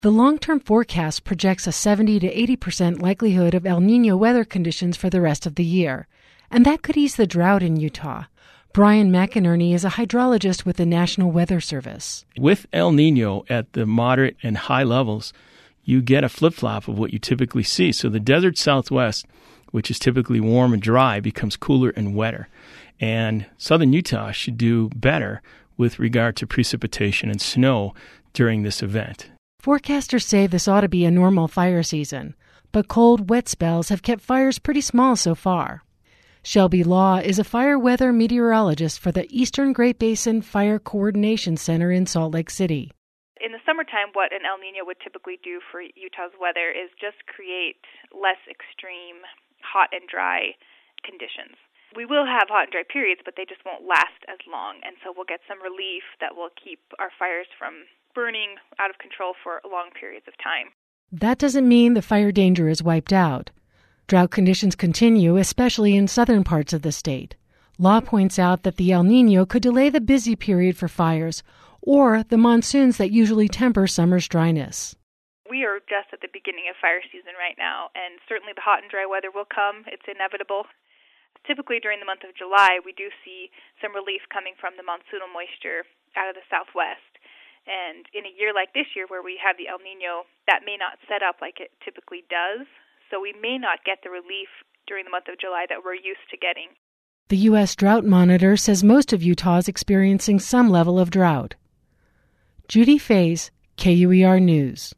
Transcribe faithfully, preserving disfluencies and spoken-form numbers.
The long-term forecast projects a seventy to eighty percent likelihood of El Niño weather conditions for the rest of the year, and that could ease the drought in Utah. Brian McInerney is a hydrologist with the National Weather Service. With El Niño at the moderate and high levels, you get a flip-flop of what you typically see. So the desert Southwest, which is typically warm and dry, becomes cooler and wetter. And southern Utah should do better with regard to precipitation and snow during this event. Forecasters say this ought to be a normal fire season, but cold, wet spells have kept fires pretty small so far. Shelby Law is a fire weather meteorologist for the Eastern Great Basin Fire Coordination Center in Salt Lake City. In the summertime, what an El Niño would typically do for Utah's weather is just create less extreme hot and dry conditions. We will have hot and dry periods, but they just won't last as long, and so we'll get some relief that will keep our fires from burning out of control for long periods of time. That doesn't mean the fire danger is wiped out. Drought conditions continue, especially in southern parts of the state. Law points out that the El Niño could delay the busy period for fires or the monsoons that usually temper summer's dryness. We are just at the beginning of fire season right now, and certainly the hot and dry weather will come. It's inevitable. Typically during the month of July, we do see some relief coming from the monsoonal moisture out of the southwest. And in a year like this year where we have the El Niño, that may not set up like it typically does. So we may not get the relief during the month of July that we're used to getting. The U S Drought Monitor says most of Utah is experiencing some level of drought. Judy Faze, K U E R News.